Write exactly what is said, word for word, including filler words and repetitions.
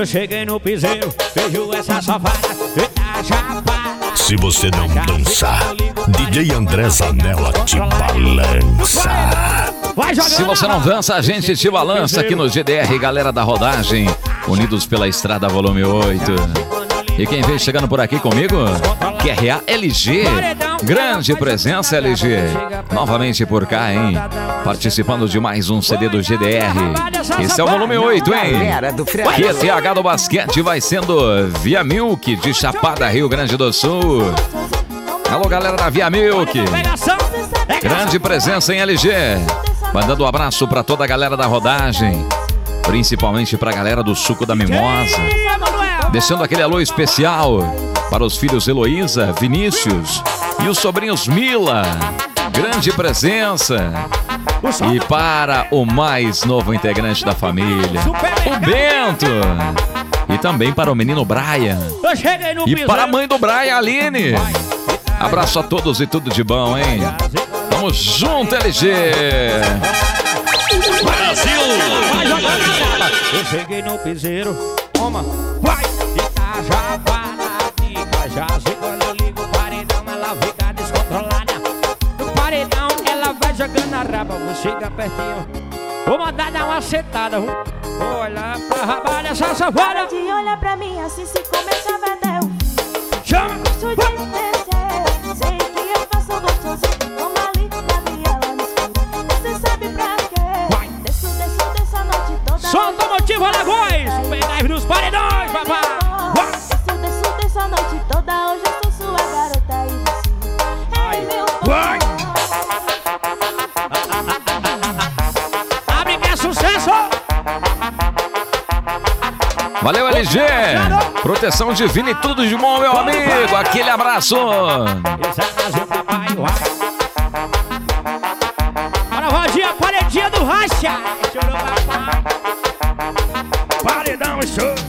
cheguei no piseiro, vejo essa safada, eita chapada. Se você não dançar, D J André Zanella te balança. Se você não dança, a gente te balança aqui no G D R, galera da rodagem, unidos pela estrada volume oito. E quem vem chegando por aqui comigo? Q R A L G. Grande presença, L G. Novamente por cá, hein? Participando de mais um C D do G D R. Esse é o volume oito, hein? Q T H do basquete vai sendo Via Milk de Chapada, Rio Grande do Sul. Alô, galera da Via Milk. Grande presença em L G. Mandando um abraço pra toda a galera da rodagem, principalmente pra galera do Suco da Mimosa. Deixando aquele alô especial para os filhos Heloísa, Vinícius e os sobrinhos Mila. Grande presença. E para o mais novo integrante da família, o Bento. E também para o menino Brian. E para a mãe do Brian, Aline. Abraço a todos e tudo de bom, hein? Tamo junto, L G. Brasil! Eu cheguei no piseiro, toma, vai! Itajabara, Icajazes, quando eu ligo o paredão, ela fica descontrolada. No paredão, ela vai jogando a raba, vou chegar pertinho, vou mandar dar uma setada. Vou olhar pra raba dessa safada. De olhar pra mim assim se começa a vedel. Chama! Gosto de descer, sei que eu faço gostosinho, como ali na viela no escuro. Você sabe pra quê? Desço, desço, desço a noite toda. Solta o motivo, Alagoas! Pegar nos paredões, papai! Desço, desço, desço a noite toda, hoje eu sou sua garota e você é meu vai! Abre que é sucesso! Valeu, L G! Proteção divina e tudo de bom, meu amigo! Aquele abraço! Bora, Rodinha, paredinha do Racha! Paredão, show!